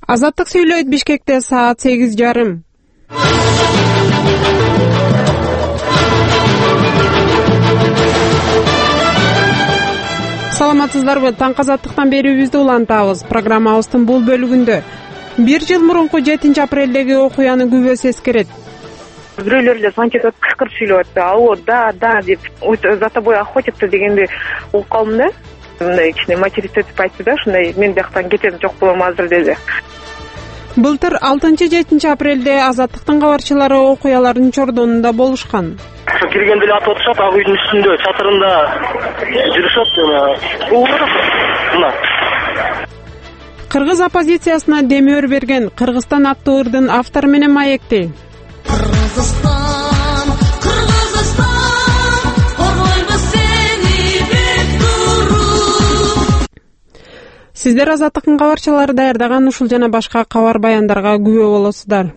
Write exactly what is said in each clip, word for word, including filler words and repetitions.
Азаттык сүйлөйт. Бишкекте саат сегиз жарым. Саламатсыздарбы? Таңкы Азаттыктан берүүбүздү улантабыз. Программабыздын бул бөлүгүндө бир жыл мурунку жетинчи апрелдеги окуяны күбөсү эскерет. Бирөөлөр эле звончип атып кычкырып сүйлөп атты. Алло, да, да деп, за тобой охотятся дегенди угуп калдым да. Мындай кичине материться деп айтты да, ушундай мен бияктан кетем, жок болом азыр деди. Былтыр алтынчы жетинчи апрелде Азаттыктын кабарчылары окуялардын чордонунда болушкан. Киргенде эле атып атышат, ак үйдүн үстүндө, чатырында жүрүшөт жана. Мына. Кыргыз оппозициясына демөөр берген Кыргызстан аттуу ырдын автору менен маекти. Кыргызстан, Кыргызстан, коргойбуз сени бек туруп. Сиздер Азаттыктын кабарчылары даярдаган ушул жана башка кабар баяндарга күбө болосуздар.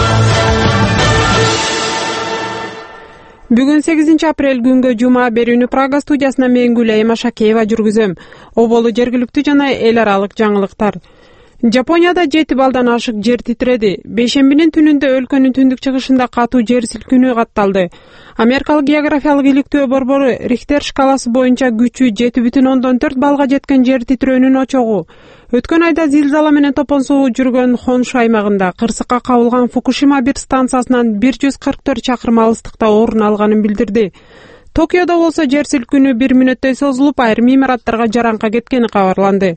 Бүгүн сегизинчи апрель күнгө жума берүүнү Прага студиясына мен Гүлайым Ашакеева жүргүзөм. Оболу жергиликтүү жана эл аралык жаңылыктар. Жапонияда жети балдан ашык жер титиреди. Бейшембинин түнүндө өлкөнүн түндүк чыгышында катуу жер силкинүү катталды. Америкалык географиялык иликтөө борбору Рихтер шкаласы боюнча күчү жети бүтүн ондон төрт балга жеткен жер титирөөнүн очогу. Өткөн айда зилзала менен топонсуу жүргөн Хоншу аймагында кырсыкка кабылган Фукушима бир станциясынан бир жүз кырк төрт чакырым алыстыкта орун алганын билдирди. Токиодо болсо жер силкинүү бир мүнөттөй созулуп, айрым имараттарга жаранка кеткени кабарланды.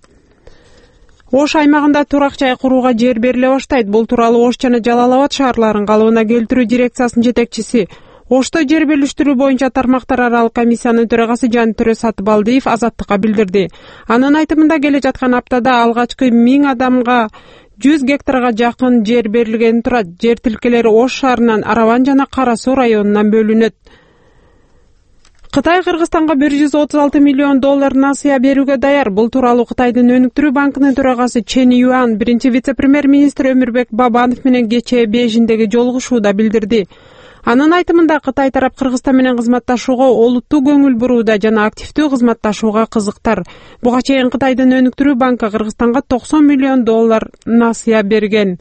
Ош аймагында турак жай курууга жер бериле баштайт. Бул тууралуу Ош жана Жалал Абад шаарларын калыбына келтирүү дирекциясынын жетекчиси, Ошто жер бөлүштүрүү боюнча тармактар аралык комиссиянын төрагасы Жантүрө Сатыбалдиев Азаттыкка билдирди. Анын айтымында келе жаткан аптада алгачкы миң адамга жүз гектарга жакын жер берилгени турат. Жер тилкелери Ош шаарынан Араван жана Кара Суу районунан бөлүнөт. Кытай Кыргызстанга бир жүз отуз алты миллион доллар насыя берүүгө даяр. Бул тууралуу Кытайдын өнүктүрүү банкынын төрагасы Чен Юан биринчи вице-премьер-министр Өмүрбек Бабанов менен кечээ Бейжиңдеги жолугушууда билдирди. Анын айтымында Кытай тарап Кыргызстан менен кызматташууга олуттуу көңүл бурууда жана активдүү кызматташууга кызыктар. Буга чейин Кытайдын өнүктүрүү банкы Кыргызстанга токсон миллион доллар насыя берген.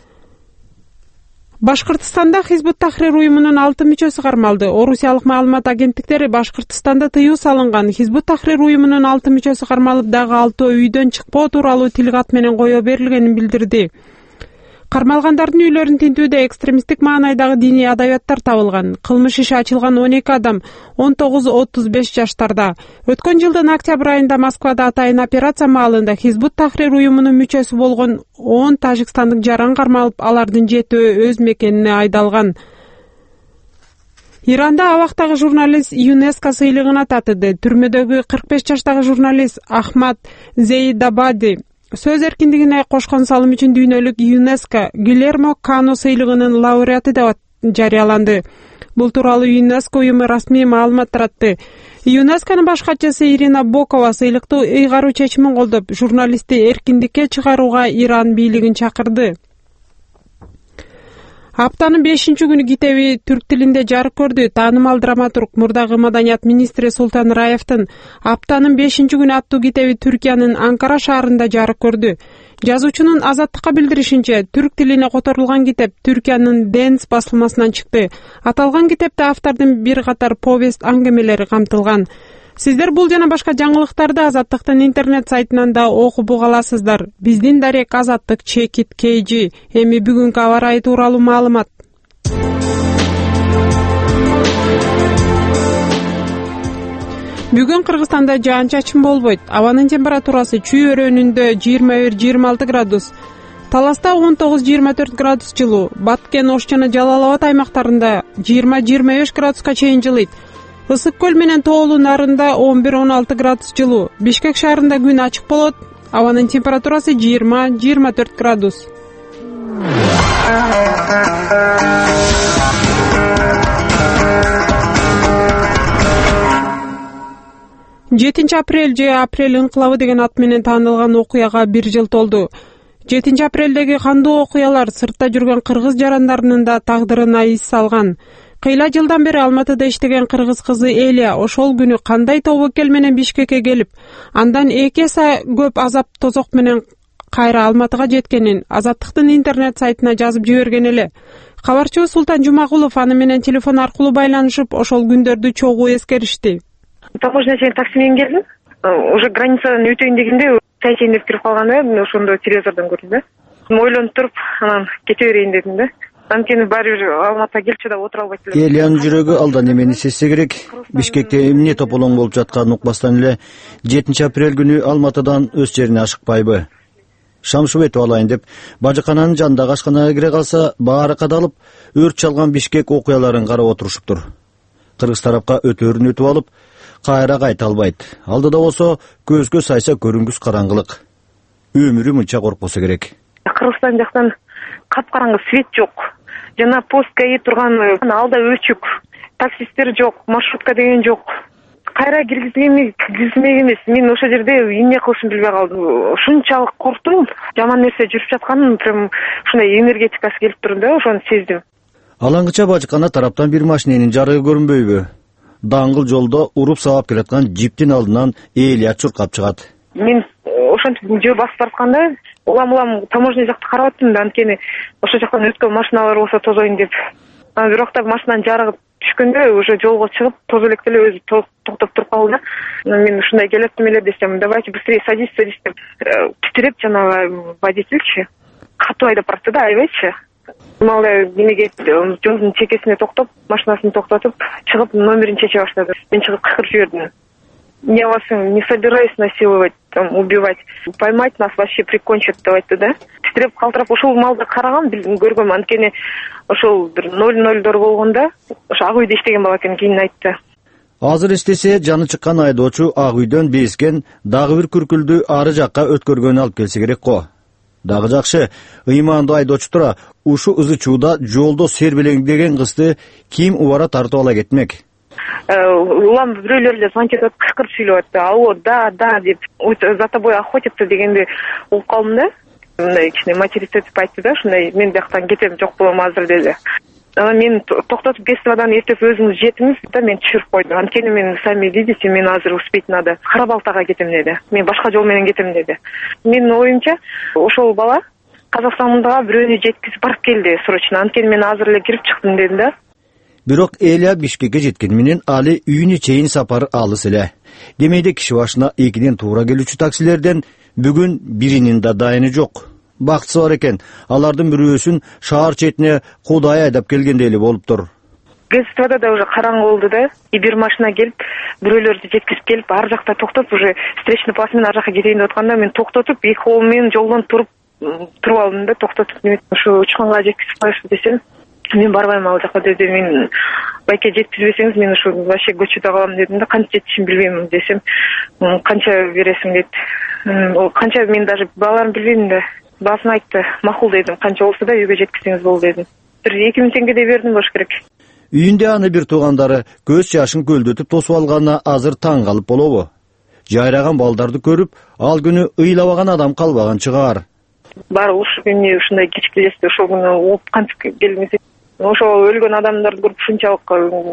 Башкыртстанда Хизбут Тахрир уюмунун алты мүчөсү кармалды. Орусиялык маалымат агенттиктери Башкыртстанда тыюу салынган Хизбут Тахрир уюмунун алты мүчөсү кармалып, дагы алтоо үйдөн чыкпоо тууралуу тилкат менен кое берилгенин билдирди. Кармалгандардын үйлөрүн тинтүүдө экстремисттик маанайдагы диний адабияттар табылган. Кылмыш иши ачылган он эки адам он тогуз отуз беш жаштарда. Өткөн жылдын октябрь айында Москвада атайын операция маалында Хизбут Тахрир уюмунун мүчөсү болгон он тажикстандык жаран кармалып, алардын жетөө өз мекенине айдалган. Иранда абактагы журналист ЮНЕСКО сыйлыгына татыды. Түрмөдөгү кырк беш жаштагы журналист Ахмад Зейдабади сөз эркиндигине кошкон салым үчүн дүйнөлүк ЮНЕСКО Гилермо Кано сыйлыгынын лауреаты деп жарыяланды. Бул тууралуу ЮНЕСКО уюму расмий маалымат таратты. ЮНЕСКОнун баш катчысы Ирина Бокова сыйлыкты ыйгаруу чечимин колдоп, журналистти эркиндикке чыгарууга Иран бийлигин чакырды. Аптанын бешинчи күнү китеби түрк тилинде жарык көрдү. Таанымал драматург, мурдагы маданият министри Султан Раевдин Аптанын бешинчи күнү аттуу китеби Түркиянын Анкара шаарында жарык көрдү. Жазуучунун Азаттыкка билдиришинче, түрк тилине которулган китеп Түркиянын Денс басылмасынан чыкты. Аталган китепте автордун бир катар повест аңгемелери камтылган. Сиздер бул жана башка жаңылыктарды Азаттыктын интернет сайтынан да окуп уга аласыздар. Биздин дарек Азаттык чекит kg. Эми бүгүнкү аба ырайы тууралуу маалымат. Бүгүн Кыргызстанда жаан-чачын болбойт. Абанын температурасы Чүй өрөөнүндө жыйырма бир жыйырма алты градус, Таласта он тогуз жыйырма төрт градус жылуу, Баткен, Ош жана Жалал Абад аймактарында жыйырма жыйырма беш градуска чейин жылыйт. Ысык көл менен Тоолу нарында он бир он алты градус жылуу. Бишкек шаарында күн ачык болот. Абанын температурасы жыйырма жыйырма төрт градус. жетинчи апрель же апрель ыңкылабы деген ат менен таанылган окуяга бир жыл толду. жетинчи апрелдеги кандуу окуялар сыртта жүргөн кыргыз жарандарынын да тагдырына из салган. Кыйла жылдан бери Алматыда иштеген кыргыз кызы Элия ошол күнү кандай тобокел менен Бишкекке келип, андан эки эсе көп азап тозок менен кайра Алматыга жеткенин Азаттыктын интернет сайтына жазып жиберген эле. Кабарчыбыз Султан Жумагулов аны менен телефон аркылуу байланышып, ошол күндөрдү чогуу эскеришти. Таможня чейин такси менен келдим. Уже границадан өтөйүн дегенде чайчейин деп кирип калганда, мен ошондо телевизордон көрдүм да. Ойлонуп туруп, анан кете берейин дедим да. Анткени баары бир Алматыга келчү да отура албайт элем. Элиянын жүрөгү алдан эмени сезсе керек. Бишкекте эмне тополоң болуп жатканын укпастан эле жетинчи апрель күнү Алматыдан өз жерине ашыкпайбы? Шамшып өтүп алайын деп бажыкананын жанындагы ашканага кире калса, баары кадалып, өрт чалган Бишкек окуяларын карап отурушуптур. Кыргыз тарапка өтөөрүн өтүп алып, кайра кайта албайт. Алдыда болсо көзгө сайса көрүнгүс караңгылык. Өмүрү мынча коркпосо керек. Кыргызстан жактан капкараңгы, свет жок. Жана пост ГАИ турган алда өчүк. Таксисттер жок, маршрутка деген жок. Кайра киргизгенми, киргизмек эмес. Мен ошол жерде эмне кылышымды билбей калдым. Ушунчалык корктум. Жаман нерсе жүрүп жатканын, прям ушундай энергетикасы келип турду да, ошону сездим. Алаңгыча бажыкана тараптан бир машиненин жарыгы көрүнбөйбү? Даңгыл жолдо уруп сабап келаткан джиптин алдынан Элия чуркап чыгат. Мен ошентип жөө басып баратканда, улам-улам таможня жакты карап аттым да, анткени ошол жактан өткөн машиналар болсо тозоюн деп. Анан бирок да машинанын жарыгы түшкөндө уже жолго чыгып, тозо электеле өзү токтоп туруп калды. Мен ушундай келеттим эле десем, давайте быстрее садись, садись деп титиреп, жанагы водительчи катуу айдап баратты да, аябайчы. Малы немеге жолдун чекесине токтоп, машинасын токтотуп, чыгып номерин чече баштады. Мен чыгып кыркырып жибердим. Я вас не собираюсь насиловать, там, убивать. Поймать нас вообще прикончат, деп айтты да. Титиреп калтырап, ошол малды карагам, көргөм, анткени ошол бир ноль нолдор болгондо, ошо ак үйдө иштеген бала экенин кийин айтты. Азыр эстесе, жаны чыккан айдоочу ак үйдөн безген дагы бир күркүлдү ары жакка өткөргөнү алып келсе керек го. Дагы жакшы, ыймандуу айдоочу тура, ушу ызы чууда жолдо сербелеңдеген кызды ким убара тартып ала кетмек? Улам бирөөлөр эле звонить этип кычкырып сүйлөп атты. Алло, да, да деп, за тобой охотятся дегенде угуп калдым да. Мындай кичине материться этип айтты да, ушундай мен бияктан кетем, жок болом азыр деди. Анан мен токтотуп Бестовадан эртеп өзүңүз жетиңиз да, мен түшүрүп койдум. Анткени мен сами видите, мен азыр успеть надо. Карабалтага кетем деди. Мен башка жол менен кетем деди. Менин оюмча, ошол бала Казакстандагы бирөөнү жеткизип барып келди срочно. Анткени мен азыр эле кирип чыктым деди да. Бирок Элия Бишкекке жеткен менен али үйүнө чейин сапар алыс эле. Демейде киши башына экиден туура келүүчү таксилерден бүгүн биринин да дайыны жок. Бактысы бар экен, алардын бирөөсүн шаар четине Кудай айдап келгендей эле болуптур. Гестовада да уже караңгы болду да. И бир машина келип, бирөөлөрдү жеткизип келип, ар жакта токтоп, уже встречный пас менен ар жака кетейин деп атканда, мен токтотуп, эки колум менен жолдон туруп туруп алдым да, токтотуп, ушу учканга жеткизип коюшу десем, мен барбайм ал жака деди. Мен байке жеткизбесеңиз, мен ушу вообще көчөдө калам дедим да, канча жетишин билбейм десем, канча бересиң дейт. Канча мен даже бааларын билбейм да. Баасын айтты, макул дедим, канча болсо да үйгө жеткизсеңиз болду дедим. Бир эки миң теңгедей бердим болуш керек. Үйүндө аны бир туугандары көз жашын көлдөтүп тосуп алганына азыр таң калып болобу? Жайраган балдарды көрүп, ал күнү ыйлабаган адам калбаган чыгар. Баары ушул эмне ушундай кечки элесте ошол күнү ооп кантип келмесе, ошол өлгөн адамдарды көрүп ушунчалык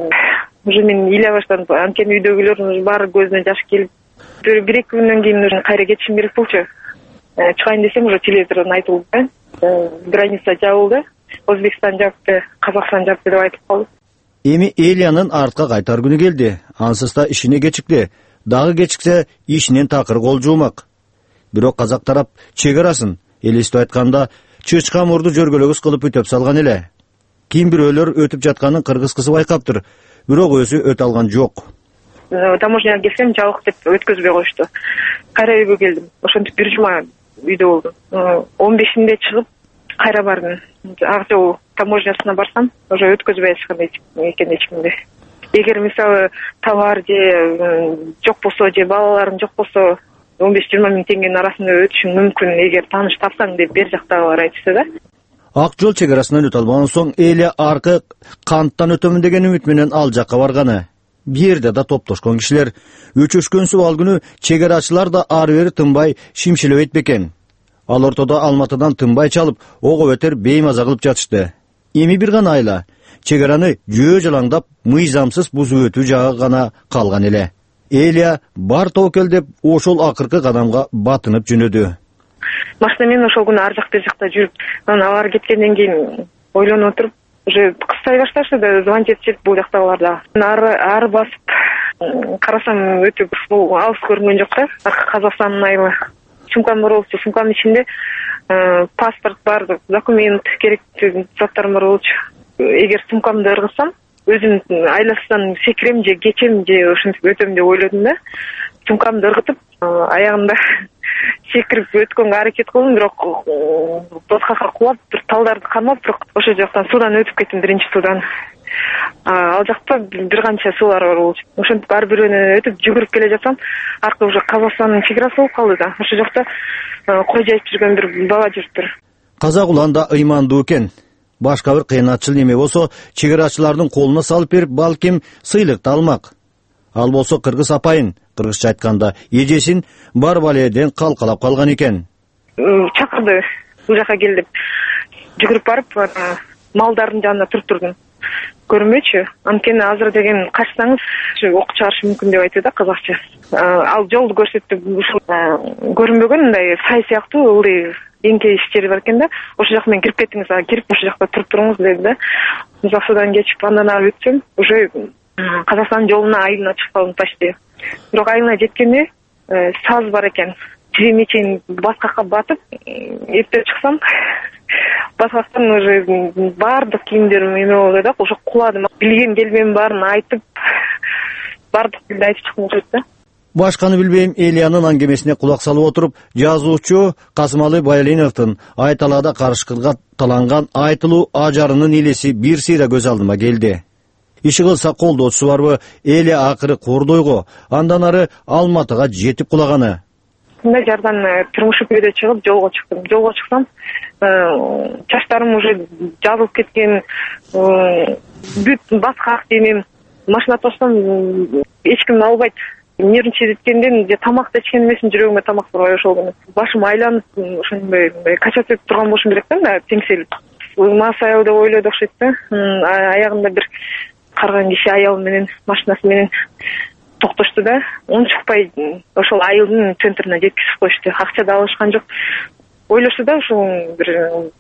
уже мен ыйлай баштадым. Анткени үйдөгүлөрдүн баары көзүнө жаш келип, бир эки күндөн кийин уже кайра кетишим керек болчу. Чыгайын десем, уже телевизордон айтылды да, граница жабылды, Өзбекстан жапты, Казакстан жапты деп айтып калды. Эми Элиянын артка кайтар күнү келди. Ансыз да ишине кечикти. Дагы кечиксе ишинен такыр кол жуумак. Бирок казак тарап чек арасын элестип айтканда чычкан мурду жөргөлөгүс кылып үтөп салган эле. Ким бирөөлөр өтүп жатканын кыргыз кызы байкаптыр, бирок өзү өтө алган жок. Таможняга келсем, жабык деп өткөзбөй коюшту. Кайра үйгө келдим. Ошентип бир жума үйдө болдум. он бешинде чыгып кайра бардым. Ак жол таможнясына барсам, уже өткөзбөй ачкан экен эчкимди. Эгер мисалы товар же жок болсо, же балаларың жок болсо, он беш жыйырма миң теңгенин арасында өтүшүң мүмкүн, эгер тааныш тапсаң деп бер жактагылар айтышты да. Ак жол чек арасынан өтө албаган соң Элия аркы канттан өтөмүн деген үмүт менен ал жакка барганы. Бир жерде да топтошкон кишилер, өчөшкөнсү ал күнү чек арачылар да ары бери тынбай шимшилеп этпекен. Ал ортодо Алматыдан тынбай чалып, ого бетер беймаза кылып жатышты. Эми бир гана айла, чек араны жөө жалаңдап, мыйзамсыз бузуп өтүү жагы гана калган эле. Элия бар тобокел деп ошол акыркы кадамга батынып жөнөдү. машина менен ошол күнү ар жак бер жакта жүрүп, анан алар кеткенден кийин ойлонуп отуруп, уже кыстай башташты да, звонить этишет бул жактагылар да. Ары ары басып карасам өтө бул алыс көрүнгөн жок да, аркы Казакстандын айылы. Сумкам бар болчу, сумкамдын ичинде паспорт бар, документ, керектүү заттарым бар болчу. Эгер сумкамды ыргытсам, өзүм айласынан секирем же кечем же ошентип өтөм деп ойлодум да. Сумкамды ыргытып, аягында секирип өткөнгө аракет кылдым, бирок боткакка кулап, бир талдарды кармап, бирок ошол жактан суудан өтүп кеттим, биринчи суудан. Ал жакта бир канча суулар бар болчу. Ошентип ар бирөөнөн өтүп жүгүрүп келе жатсам, аркы уже Казакстандын чек болуп калды да. Ошол жакта кой жайып жүргөн бир бала жүрүптүр. Казак улан да ыймандуу экен. Башка бир кыйынатчыл неме болсо, чегерачылардын колуна салып берип, балким сыйлыкты алмак. Ал болсо кыргыз апайын, кыргызча айтканда, эжесин бар баледен калкалап калган экен. Чакырды, бул жака кел деп. Жүгүрүп барып, малдардын жанына туруп турдум. Көрмөчү, анткени азыр деген качсаңыз, ок чыгарышы мүмкүн деп айтты да казакча. Ал жолду көрсөттү, көрүнбөгөн мындай сай сыяктуу ылдый эңкейиш жери бар экен да. Ошол жака менен кирип кеттиңиз, кирип ошол жакта туруп туруңуз деди да. Узак суудан кечип андан ары өтсөм, уже Казакстан жолуна айылына чыгып калдым почти. Бирок айылына жеткенде саз бар экен. Тизиме чейин баткакка батып, эптеп чыксам, баткактан уже баардык кийимдерим эме болду да, ошо куладым. Билген келбем баарын айтып, баардык айтып чыктым окшойт да. Башканы билбейм, Элиянын аңгемесине кулак салып отуруп, жазуучу Касымалы Баялиновдун Айталада карышкырга таланган айтылуу ажарынын элеси бир сыйра көз алдыма келди. Иши кылса колдоочусу барбы, эли акыры Кордойго, андан ары Алматыга жетип кулаганы. Мындай жардан турмуш үйдө чыгып жолго чыктым. Жолго чыксам, чачтарым уже жазылып кеткен, бүт баткак денем, машина тосом эч ким албайт. Нервничаткенден же тамакты ичкен эмесин, жүрөгүмө тамак барбай ошол күнү. Башым айланып, ошондой качат этип турган болушум керек да, теңселип. Масаял деп ойлоду окшойт да. Аягында бир карган киши аял менен, машинасы менен токтошту да. Унчукпай ошол айылдын центрине жеткизип коюшту. Акча да алышкан жок. Ойлошту да, ушул бир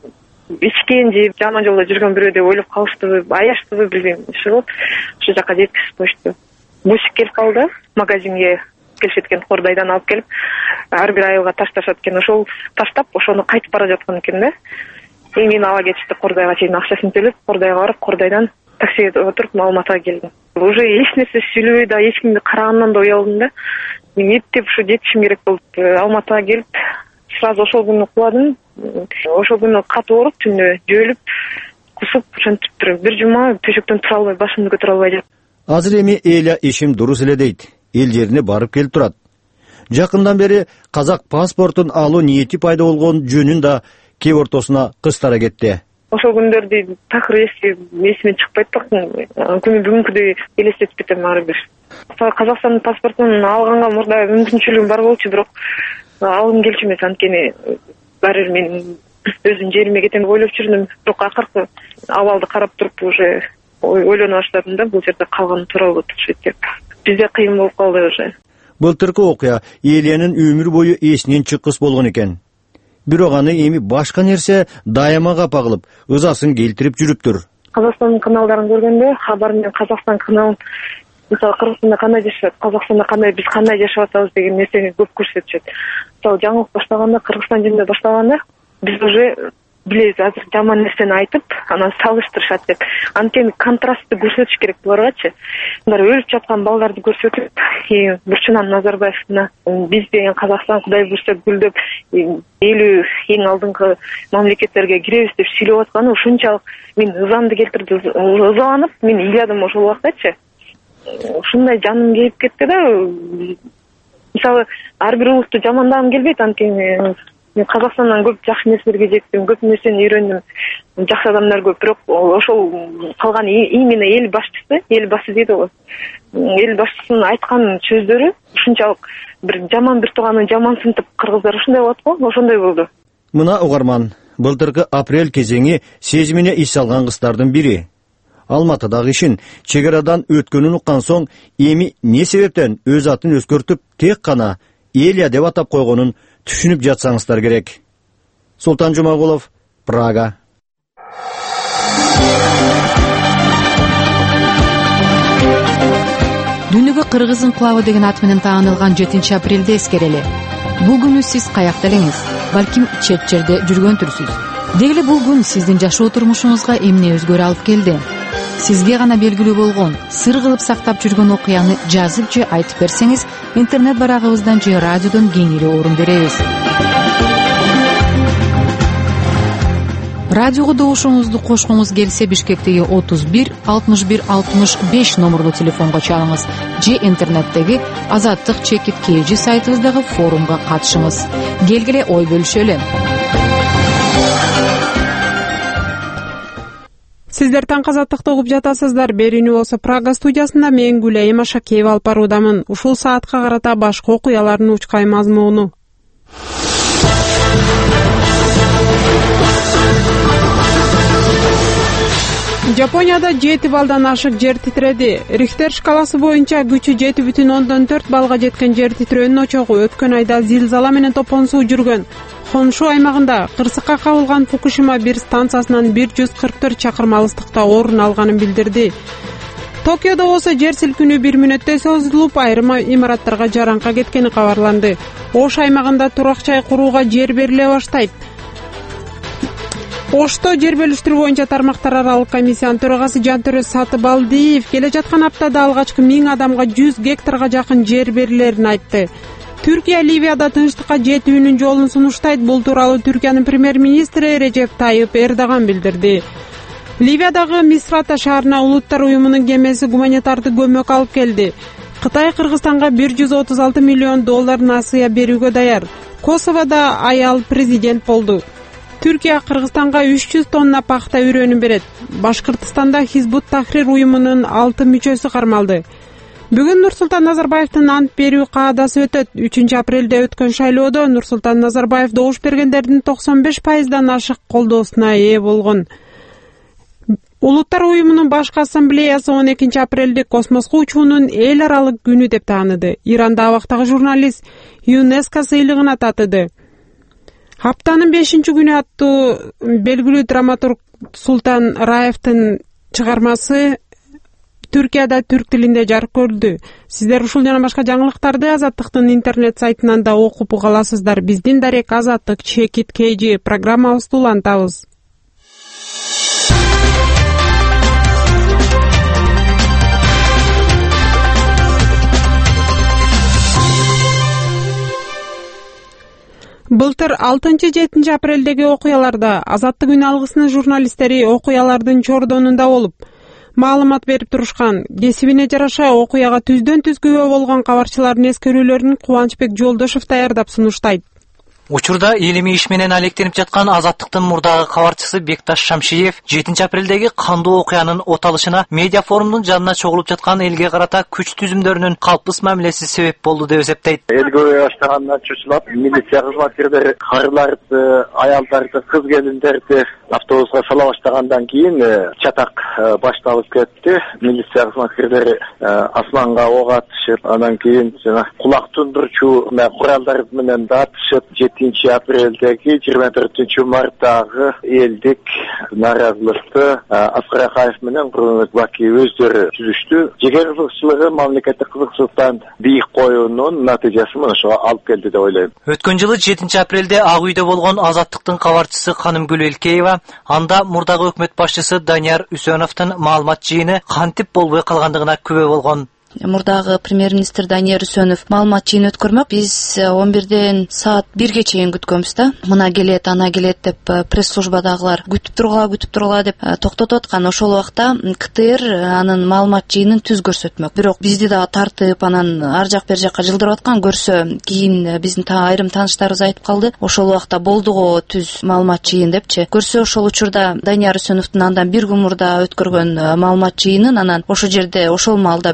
ичкен же жаман жолдо жүргөн бирөө деп ойлоп калыштыбы, аяштыбы билбейм. Ошол ошол жака жеткизип коюшту. Бусик келип калды, магазинге келишет экен, Кордойдон алып келип, ар бир айылга ташташат экен. Ошол таштап, ошону кайтып бара жаткан экен да. И мени ала кетишти, Кордойго чейин акчасын төлөп, Кордойго барып, Кордойдон таксиге отуруп Алматыга келдим. Уже эч нерсе сүйлөбөй да, эч кимди карагандан да уялдым да. Мен эптеп ушу жетишим керек болуп, Алматыга келип, сразу ошол күнү куладым. Ошол күнү катуу ооруп, түндө жөөлүп, кусуп, ошентип туруп, бир жума төшөктөн тура албай, башымды көтөрө албай жаттым. Азыр эми Эля ишим дурус эле дейт. Эл жерине барып келип турат. Жакындан бери казак паспортун алуу ниети пайда болгон жөнүн да кеп ортосуна кыстара кетти. Ошол күндөрдү такыр эски эсимен чыкпайт да, күнү бүгүнкүдөй элестетип кетем ары бир. Казакстандын паспортун алганга мурда мүмкүнчүлүгүм бар болчу, бирок алгым келчү эмес, анткени баары бир мен өзүм жериме кетем деп ойлоп жүрдүм. Бирок акыркы абалды карап туруп уже ойлоно баштадым да, бул жерде калган туура болот окшойт деп. Бизде кыйын болуп калды уже. Былтыркы окуя Элиянын өмүр бою эсинен чыккыс болгон экен. Бирок аны эми башка нерсе дайыма капа кылып, ызасын келтирип жүрүптүр. Казакстандын каналдарын көргөндө, хабар менен Казакстан каналын, мисалы Кыргызстанда кандай жашашат, Казакстанда кандай, биз кандай жашап атабыз деген нерсени көп көрсөтүшөт. Мисалы жаңылык баштаганда, Кыргызстан жеринде баштаганда, биз уже билебиз, азыр жаман нерсени айтып, анан салыштырышат деп. Анткени контрастты көрсөтүш керек буларгачы. Мындай өлүп жаткан балдарды көрсөтүп, Бурчунан Назарбаевна биз деген Казакстан Кудай буйрса гүлдөп, элүү эң алдыңкы мамлекеттерге киребиз деп сүйлөп атканы ушунчалык мен ызамды келтирди. Ызаланып, мен ыйладым ошол убактачы. Ушундай жаным кейип кетти да. Мисалы, ар бир улутту жамандагым келбейт, анткени мен Казакстандан көп жакшы нерселерге жеттим, көп нерсени үйрөндүм. Жакшы адамдар көп, бирок ошол калган именно эл башчысы, эл башы дейт го. Эл башчысынын айткан сөздөрү ушунчалык бир жаман бир тууганын жаман сынтып, кыргыздар ушундай болот го, ошондой болду. Мына угарман, былтыркы апрель кезеңи сезимине иш алган кыздардын бири. Алматыдагы ишин чегарадан өткөнүн уккан соң, эми не себептен өз атын өзгөртүп, тек гана Элия деп атап койгонун түшүнүп жатсаңыздар керек. Султан Жумагулов, Прага. Дүйнөгө кыргыз инкылабы деген ат менен таанылган жетинчи апрелди эскерели. Бул күнү сиз каякта элеңиз, балким чет жерде жүргөнтүрсүз. Деги эле бул күн сиздин жашоо турмушуңузга эмне өзгөрүү алып келди? Сизге гана белгилүү болгон, сыр кылып сактап жүргөн окуяны жазып же айтып берсеңиз, интернет барагыбыздан же радиодон кеңири орун беребиз. Радиого добушуңузду кошкуңуз келсе, Бишкектеги отуз бир алтымыш бир алтымыш беш номерлуу телефонго чалыңыз же интернеттеги Азаттык чекит kg сайтыбыздагы форумга катышыңыз. Келгиле ой бөлүшөлү. Сиздер таң Азаттыкты угуп жатасыздар. Берүүнү болсо Прага студиясында мен Гүлайым Ашакеева алып баруудамын. Ушул саатка карата башка окуялардын учкай мазмуну. Жапонияда жети балдан ашык жер титиреди. Рихтер шкаласы боюнча күчү жети бүтүн ондон төрт балга жеткен жер титирөөнүн очогу өткөн айда зилзала менен топонсуу жүргөн Хоншу аймагында кырсыкка кабылган Фукушима бир станциясынан бир жүз кырк төрт чакырым алыстыкта орун алганын билдирди. Токиодо болсо жер силкинүү бир мүнөттө созулуп, айрым имараттарга жаранка кеткени кабарланды. Ош аймагында турак жай курууга жер бериле баштайт. Ошто жер бөлүштүрүү боюнча тармактар аралык комиссиянын төрагасы Жантөрө Сатыбалдиев келе жаткан аптада алгачкы миң адамга жүз гектарга жакын жер берилерин айтты. Түркия Ливияда тынчтыкка жетүүнүн жолун сунуштайт. Бул тууралуу Түркиянын премьер-министри Режеп Тайып Эрдоган билдирди. Ливиядагы Мисрата шаарына Улуттар уюмунун кемеси гуманитардык көмөк алып келди. Кытай Кыргызстанга бир жүз отуз алты миллион доллар насыя берүүгө даяр. Косоводо аял президент болду. Түркия Кыргызстанга үч жүз тонна пахта үрөнү берет. Башкыртстанда Хизбут Тахрир уюмунун алты мүчөсү кармалды. Бүгүн Нурсултан Назарбаевдин ант берүү каадасы өтөт. үчүнчү апрелде өткөн шайлоодо Нурсултан Назарбаев добуш бергендердин токсон беш пайыздан ашык колдоосуна ээ болгон. Улуттар уюмунун башкы ассамблеясы он экинчи апрелди космоско учуунун эл аралык күнү деп тааныды. Иранда абактагы журналист ЮНЕСКО сыйлыгына татыды. Хаптанын бешинчи күнү аттуу белгилүү драматург Султан Раевдин чыгармасы Түркияда түрк тилинде жарык көрдү. Сиздер ушул жана башка жаңылыктарды Азаттыктын интернет сайтынан да окуп уга аласыздар. Биздин дарек Азаттык чекит kg программабызды улантабыз. Былтыр алтынчы-жетинчи апрелдеги окуяларда Азаттык үн алгысынын журналисттери окуялардын чордонунда болуп маалымат берип турушкан. Кесибине жараша окуяга түздөн түз күбө болгон кабарчылардын эскерүүлөрүн Кубанычбек Жолдошов даярдап сунуштайт. Учурда элими иш менен алектенип жаткан Азаттыктын мурдагы кабарчысы Бекташ Шамшиев жетинчи апрелдеги кандуу окуянын оталышына медиа форумдун жанына чогулуп жаткан элге карата күч түзүмдөрүнүн калпсыз мамилеси себеп болду деп эсептейт. Элге баштагандан чучулап, милиция кызматкерлери карыларды, аялдарды, кыз келиндерди автобуска сала баштагандан кийин чатак башталып кетти. Милиция кызматкерлери асманга ок атышып, анан кийин жана кулак тундурчу куралдар менен да атышып, жетинчи апрелдеги жыйырма төртүнчү марттагы элдик нааразылыкты Аскар Акаев менен Курманбек Бакиев өздөрү түзүштү. Жеке кызыкчылыгы мамлекеттик кызыкчылыктан бийик коюунун натыйжасы мына ошого алып келди деп ойлойм. Өткөн жылы жетинчи апрелде Ак үйдө болгон Азаттыктын кабарчысы Канымгүл Элкеева анда мурдагы өкмөт башчысы Данияр Үсөновдун маалымат жыйыны кантип болбой калгандыгына күбө болгон. Мурдагы премьер-министр Данияр Үсөнов маалымат жыйын өткөрмөк. Биз он бирден саат бирге чейин күткөнбүз да. Мына келет, ана келет деп пресс-службадагылар күтүп тургула, күтүп тургула деп токтотуп аткан. Ошол убакта КТР анын маалымат жыйынын түз көрсөтмөк. Бирок бизди да тартып, анан ар жак бер жакка жылдырып аткан. Көрсө кийин биздин айрым тааныштарыбыз айтып калды. Ошол убакта болдуго түз маалымат жыйын депчи. Көрсө ошол учурда Данияр Үсөновдун андан бир күн мурда өткөргөн маалымат жыйынын, анан ошол жерде ошол маалда бизди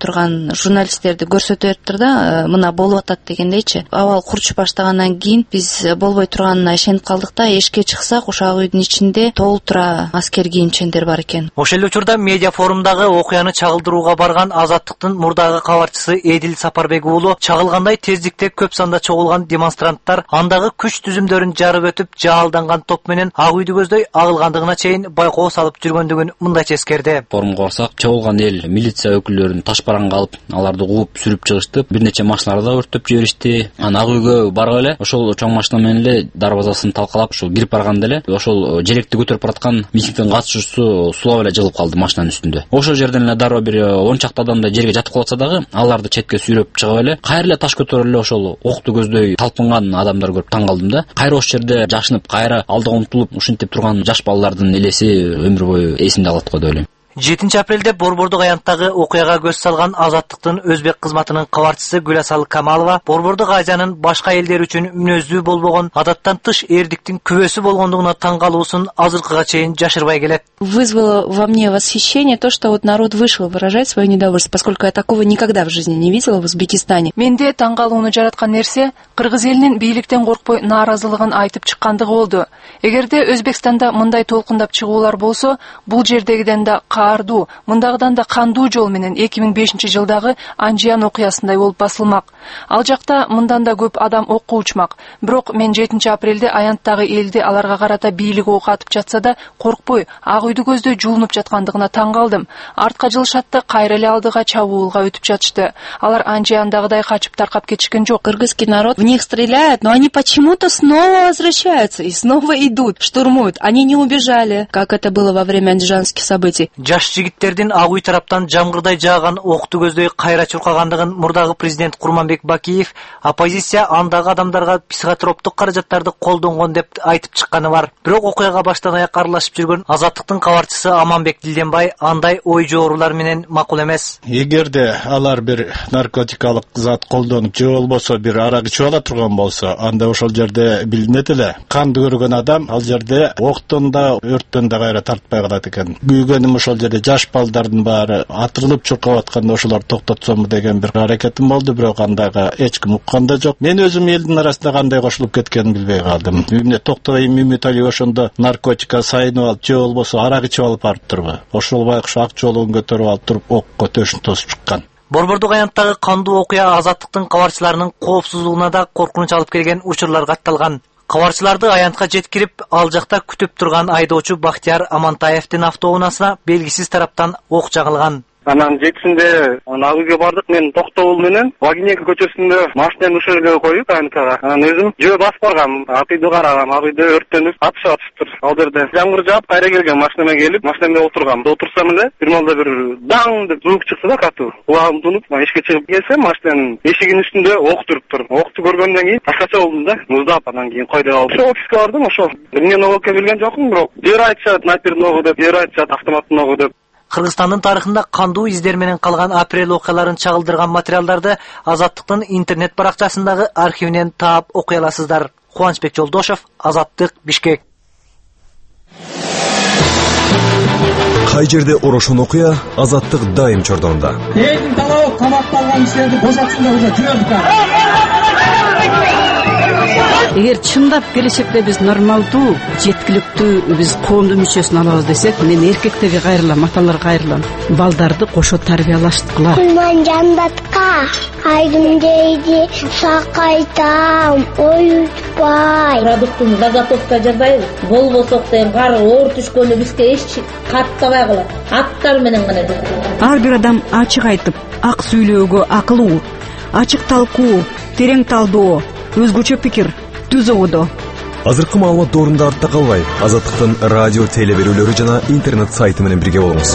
турган журналисттерди көрсөтүп бериптир да, мына болуп атат дегендейчи. Абал курчуп баштагандан кийин биз болбой турганына ишенип калдык да, эшикке чыксак ушак үйдүн ичинде толтура аскер кийимчендер бар экен. Ошол эле учурда медиа форумдагы окуяны чагылдырууга барган Азаттыктын мурдагы кабарчысы Эдил Сапарбек уулу чагылгандай тездикте көп санда чогулган демонстранттар андагы күч түзүмдөрүн жарып өтүп, жаалданган топ менен ак үйдү көздөй агылгандыгына чейин байкоо салып жүргөндүгүн мындайча эскерди. Форумга барсак, чогулган эл милиция өкүлдөрүн таш бараңга алып, аларды кууп сүрүп чыгышты. Бир нече машиналарды да өрттөп жиберишти. Анан ак үйгө барып эле ошол чоң машина менен эле дарбазасын талкалап, ошол кирип барганда эле ошол желекти көтөрүп бараткан митингдин катышуучусу сулап эле жыгылып калды машинанын үстүндө. Ошол жерден эле дароо бир он чакты адамдай жерге жатып калса дагы, аларды четке сүйрөп чыгып эле кайра эле таш көтөрүп эле ошол окту көздөй талпынган адамдар көрүп таң калдым да. Кайра ошол жерде жашынып, кайра алдыга умтулуп ушинтип турган жаш балдардын элеси өмүр бою эсимде калат го деп ойлойм. жетинчи апрелде Борбордук аянттагы окуяга көз салган Азаттыктын Өзбек кызматынын кабарчысы Гүласал Камалова Борбордук Азиянын башка элдер үчүн мүнөздүү болбогон, адаттан тыш эрдиктин күбөсү болгондугуна таң калуусун азыркыга чейин жашырбай келет. Вызвало во мне восхищение то, что вот народ вышел выражать свое недовольство, поскольку я такого никогда в жизни не видела в Узбекистане. Менде таң калууну жараткан нерсе кыргыз элинин бийликтен коркпой нааразылыгын айтып чыккандыгы болду. Эгерде Өзбекстанда мындай толкундап чыгуулар болсо, бул жердегиден да ардуу, мындагыдан да кандуу жол менен эки миң бешинчи жылдагы Анжиян окуясындай болуп басылмак. Ал жакта мындан да көп адам окко учмак. Бирок мен жетинчи апрелде аянттагы элди аларга карата бийлик ок атып жатса да коркпой, ак үйдү көздөй жуулунуп жаткандыгына таң калдым. Артка жылышатты, кайра эле алдыга чабуулга өтүп жатышты. Алар Анжияндагыдай качып таркап кетишкен жок. Кыргызский народ в них стреляет, но они почему-то снова возвращаются и снова идут, штурмуют. Они не убежали, как это было во время андижанских событий. Жаш жигиттердин ак үй тараптан жамгырдай жааган окту көздөй кайра чуркагандыгын мурдагы президент Курманбек Бакиев оппозиция андагы адамдарга психотроптук каражаттарды колдонгон деп айтып чыкканы бар. Бирок окуяга баштан аяк аралашып жүргөн Азаттыктын кабарчысы Аманбек Дилденбай андай ой жоорулар менен макул эмес. Эгерде алар бир наркотикалык зат колдонуп же болбосо бир арак ичип ала турган болсо, анда ошол жерде билинет эле. Канды көргөн адам ал жерде октон да өрттөн да кайра тартпай калат экен. Күйгөнүм ошол жерде жаш балдардын баары атырылып чуркап атканда ошолор токтотсомбу деген бир аракетим болду, бирок андайга эч ким уккан да жок. Мен өзүм элдин арасында кандай кошулуп кеткенин билбей калдым. Эмне Токтобай Мөмөталиев ошондо наркотика сайынып алып же болбосо арак ичип алып барыптырбы? Ошол байкуш ак жолун көтөрүп алып туруп окко төшүн тосуп чыккан. Борбордук аянттагы кандуу окуя Азаттыктын кабарчыларынын коопсуздугуна да коркунуч алып келген учурлар катталган. Кабарчыларды аянтка жеткирип, ал жакта күтүп турган айдоочу Бактияр Амантаевдин автоунаасына белгисиз тараптан ок жагылган. Анан жетисинде ак үйгө бардык, мен Токтобул менен Вагинека көчөсүндө машинаны ушул жерге коюп аянткага. Анан өзүм жөө басып баргам, ак үйдү карагам, ак үйдө өрттөнүп атышып атыптыр. Ал жерде жамгыр жаап кайра келген машинаме келип, машинамда отургам. Отурсам эле бир малда бир даң деп звук чыкты да катуу. Кулагым тунуп, эшикке чыгып келсем, машинанын эшигинин үстүндө ок туруптур. Окту көргөндөн кийин ташкача болдум да, муздап, анан кийин койдоп алып. Ошо офиске бардым, ошол. Эмне ок билген жокмун, бирок жер айтышат, снайпердин огу деп, жер айтышат, автоматтын огу деп. Кыргызстандын тарыхында кандуу издер менен калган апрель окуяларын чагылдырган материалдарды Азаттыктын интернет баракчасындагы архивинен таап окуй аласыздар. Кубанычбек Жолдошов, Азаттык, Бишкек. Кай жерде орошон окуя, Азаттык дайым чордонда. Элдин талабы камакталган кишилерди бошотсундар, уже жүрөбүз. Эгер чындап келечекте биз нормалдуу, жеткиликтүү биз коомдун мүчөсүн алабыз десек, мен эркектерге кайрылам, аталарга кайрылам. Балдарды кошо тарбиялаштыкыла. Кулман жандатка айдым дейди, сакайтам, оютпай. Продуктун заготовка жасайбыз. Болбосок деген кары оор түшкөнү бизге эч каттабай калат. Аттар менен гана жасайбыз. Ар бир адам ачык айтып, ак сүйлөөгө акылуу, ачык талкуу, терең талдоо, өзгөчө пикир, түз ободо. Азыркы маалымат доорунда артта калбай, Азаттыктын радио телеберүүлөрү жана интернет сайты менен бирге болуңуз.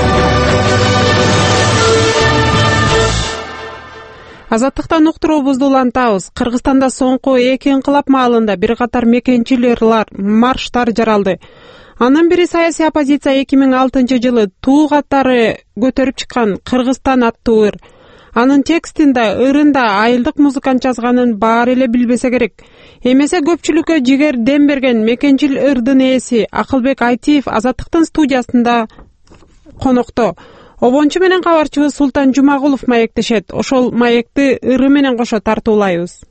Азаттыктан уктуруубузду улантабыз. Кыргызстанда соңку эки инкылап маалында бир катар мекенчилер марштар жаралды. Анын бири саясий оппозиция эки миң алтынчы жылы туу катары көтөрүп чыккан Кыргызстан аттуу ыр. Анын текстинде ырында айылдык музыкант жазганын баары эле билбесе керек. Эмесе көпчүлүккө жигер дем берген мекенчил ырдын ээси Акылбек Айтиев Азаттыктын студиясында конокто. Обончу менен кабарчыбыз Султан Жумагулов маектешет. Ошол маекти ыры менен кошо тартуулайбыз.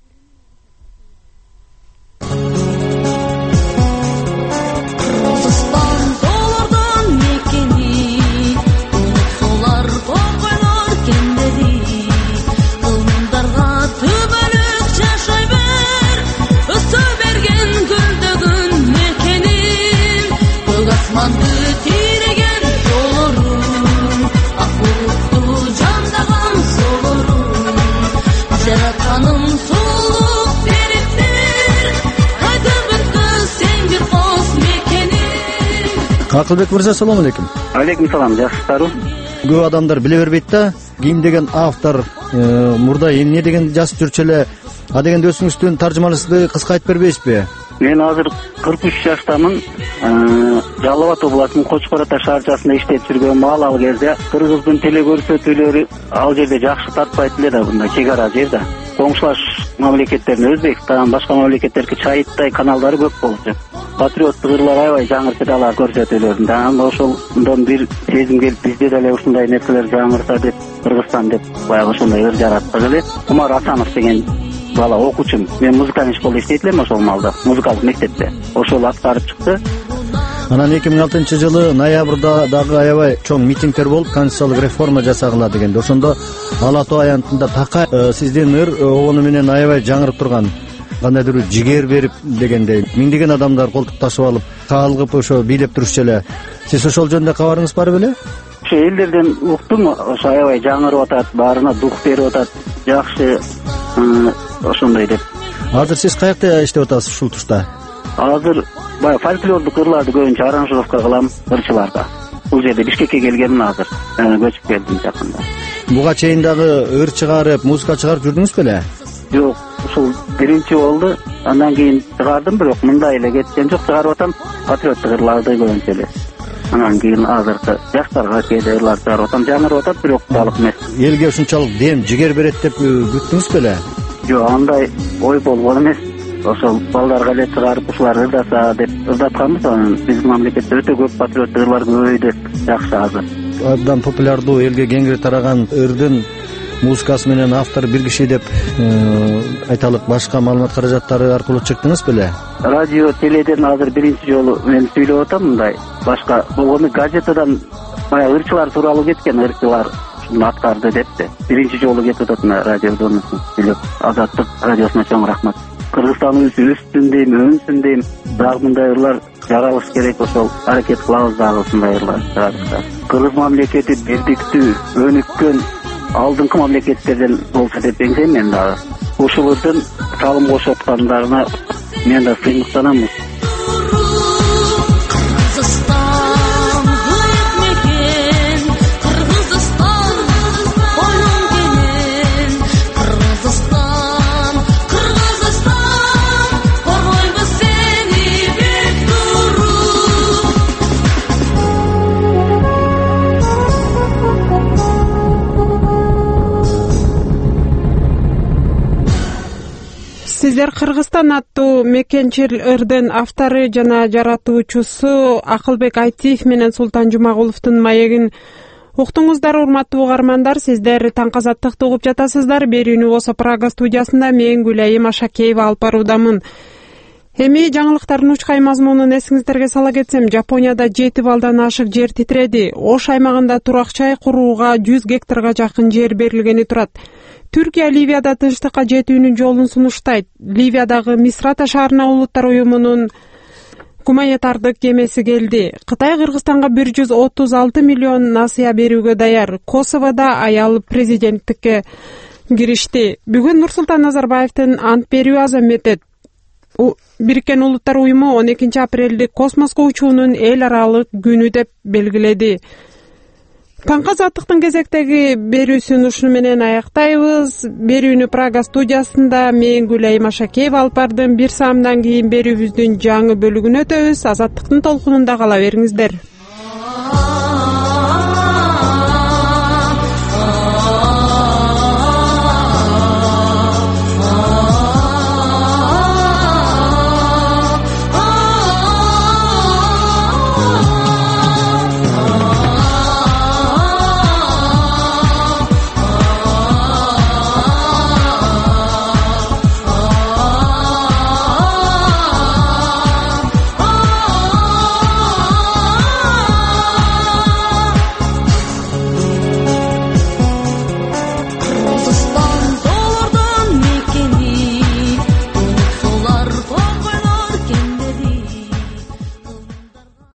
Акылбек мырза, салам алейкум. Алейкум салам, жакшысыздарбы? Көп адамдар биле бербейт да, ким деген автор, мурда эмне деген жазып жүрчү эле, а дегенде өзүңүздүн таржымаңызды кыска айтып бербейсизби? Мен азыр кырк үч жаштамын. Жалал Абад областынын Кочкор Ата шаарчасында иштеп жүргөн ал ал кезде кыргыздын теле көрсөтүүлөрү ал жерде жакшы тартпайт эле да, мындай чек ара жерде. Коңшулаш мамлекеттердин Өзбекстан, башка мамлекеттердики чайыттай каналдары көп болчу. Патриоттук ырлар аябай жаңыртты алар көрсөтүүлөрүндө. Анда ошондон бир сезим келип, бизде деле ушундай нерселер жаңырса деп, Кыргызстан деп баягы ошондой ыр жараттык эле. Умар Асанов деген бала окуучум. Мен музыкалдык школда иштейт элем ошол маалда, музыкалдык мектепте. Ошол аткарып чыкты. Анан эки миң алтынчы жылы ноябрда дагы аябай чоң митингдер болуп, конституциялык реформа жасагыла дегенде. Ошондо Ала Тоо аянтында Такай сиздин ыр обону менен аябай жаңырып турган, кандайдыр бир жигер берип дегендей миңдеген адамдар колтук ташып алып, каалгып ошо бийлеп турушчу эле. Сиз ошол жөнүндө кабарыңыз бар беле? Ошо элдерден уктум, ошо аябай жаңырып атат, баарына дух берип атат, жакшы ошондой деп. Азыр сиз каякта иштеп атасыз ушул тушта? Азыр бая фольклордук ырларды көбүнчө аранжировка кылам ырчыларда. Бул жерде Бишкекке келгенмин азыр, көчүп келдим жакында. Буга чейин дагы ыр чыгарып, музыка чыгарып жүрдүңүз беле? Жок, ушул биринчи болду. Андан кийин чыгардым, бирок мындай эле кеткен жок, чыгарып атам патриоттук ырларды көбүнчө эле. Анан кийин азыркы жаштарга кээде ырлар чыгарып атам, жаңырып атат, бирок талык эмес. Элге ушунчалык дем, жигер берет деп күттүңүз беле? Жок, андай ой болгон эмес. Ошол балдарга эле чыгарып ушулар ырдаса деп ырдатканбыз. Анан биздин мамлекетте өтө көп патриоттук ырлар көбөйдү, жакшы азыр. Абдан популярдуу, элге кеңири тараган ырдын музыкасы менен автор бир киши деп айталык, башка маалымат каражаттары аркылуу чыктыңыз беле? Радио, теледен азыр биринчи жолу мен сүйлөп атам мындай. Башка болгону газетадан баягы ырчылар тууралуу кеткен, ырчылар ушуну аткарды депти. Биринчи жолу кетип атат мына радиодон сүйлөп. Азаттык радиосуна чоң рахмат. Кыргызстаныбыз өссүн дейм, өнсүн дейм. Дагы мындай ырлар жаралыш керек, ошол аракет кылабыз дагы ушундай ырлар чыгарышта. Кыргыз мамлекети бирдиктүү, өнүккөн алдыңкы мамлекеттерден болсо деп эңсейм мен дагы. Ушул ырдын салым кошуп аткандарына мен да сыймыктанам. Сиздер Кыргызстан аттуу мекенчил ырдын автору жана жаратуучусу Акылбек Айтиев менен Султан Жумагуловдун маегин уктуңуздар, урматтуу угармандар. Сиздер таң азаттыкты угуп жатасыздар. Берүүнү Осо Прага студиясында мен Гүлайым Ашакеева алып баруудамын. Эми жаңылыктардын учкай мазмунун эсиңиздерге сала кетсем, Жапонияда жети балдан ашык жер титиреди. Ош аймагында турак чай курууга жүз гектарга жакын жер берилгени турат. Түркия Ливияда тынчтыкка жетүүнүн жолун сунуштайт. Ливиядагы Мисрата шаарына Улуттар уюмунун гуманитардык кемеси келди. Кытай Кыргызстанга бир жүз отуз алты миллион насыя берүүгө даяр. Косоводо аял президенттикке киришти. Бүгүн Нурсултан Назарбаевдин ант берүү азам этет. Бириккен Улуттар уюму он экинчи апрелди космоско учуунун эл аралык күнү деп белгиледи. Таң азаттыктын кезектеги берүүсүн ушуну менен аяктайбыз. Берүүнү Прага студиясында мен Гүлайым Ашакеева алып бардым. Бир саамдан кийин берүүбүздүн жаңы бөлүгүнө өтөбүз. Азаттыктын толкунунда кала бериңиздер.